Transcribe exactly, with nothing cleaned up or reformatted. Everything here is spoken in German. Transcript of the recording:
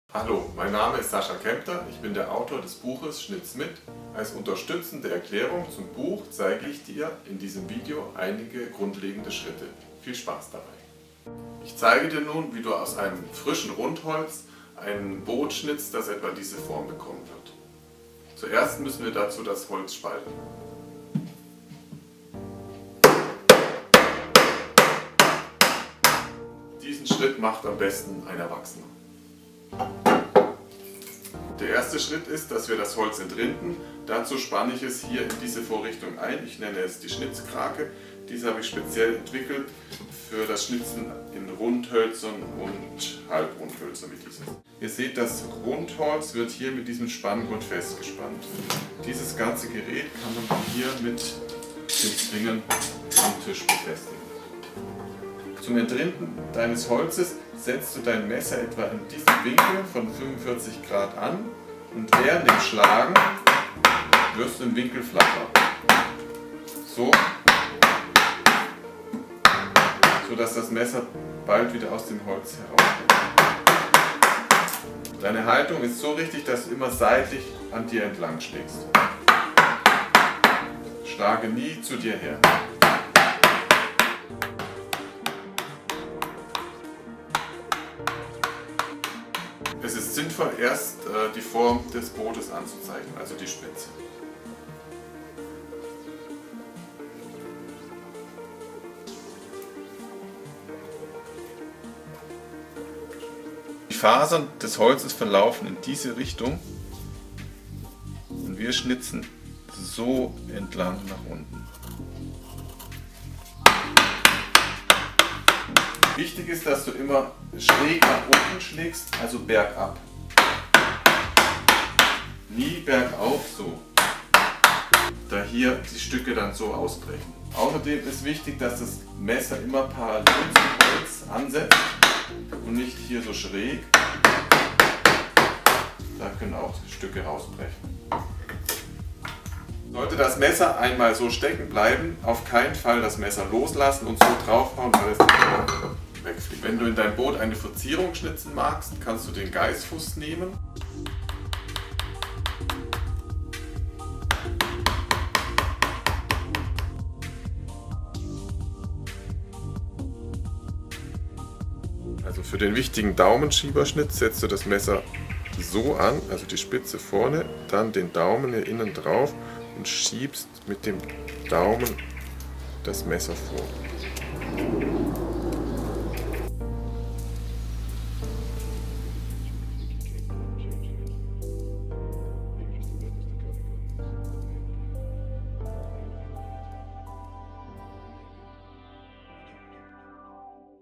Hallo, mein Name ist Sascha Kempter, ich bin der Autor des Buches Schnitz mit. Als unterstützende Erklärung zum Buch zeige ich dir in diesem Video einige grundlegende Schritte. Viel Spaß dabei! Ich zeige dir nun, wie du aus einem frischen Rundholz ein Boot schnitzt, das etwa diese Form bekommen wird. Zuerst müssen wir dazu das Holz spalten. Diesen Schritt macht am besten ein Erwachsener. Der erste Schritt ist, dass wir das Holz entrinden. Dazu spanne ich es hier in diese Vorrichtung ein. Ich nenne es die Schnitzkrake. Diese habe ich speziell entwickelt für das Schnitzen in Rundhölzern und Halbrundhölzern wie dieses. Ihr seht, das Rundholz wird hier mit diesem Spanngurt festgespannt. Dieses ganze Gerät kann man dann hier mit dem Zwingen am Tisch befestigen. Zum Entrinden deines Holzes setzt du dein Messer etwa in diesem Winkel von fünfundvierzig Grad an und während dem Schlagen wirst du im Winkel flacher. So, sodass das Messer bald wieder aus dem Holz herauskommt. Deine Haltung ist so richtig, dass du immer seitlich an dir entlang schlägst. Schlage nie zu dir her. Es ist sinnvoll, erst äh, die Form des Bootes anzuzeichnen, also die Spitze. Die Fasern des Holzes verlaufen in diese Richtung und wir schnitzen so entlang nach unten. Wichtig ist, dass du immer schräg nach unten schlägst, also bergab. Nie bergauf so, da hier die Stücke dann so ausbrechen. Außerdem ist wichtig, dass das Messer immer parallel zum Holz ansetzt und nicht hier so schräg. Da können auch Stücke rausbrechen. Sollte das Messer einmal so stecken bleiben, auf keinen Fall das Messer loslassen und so draufhauen, weil es nicht wegfliegt. Wenn du in deinem Boot eine Verzierung schnitzen magst, kannst du den Geißfuß nehmen. Also für den wichtigen Daumenschieberschnitt setzt du das Messer so an, also die Spitze vorne, dann den Daumen hier innen drauf und schiebst mit dem Daumen das Messer vor.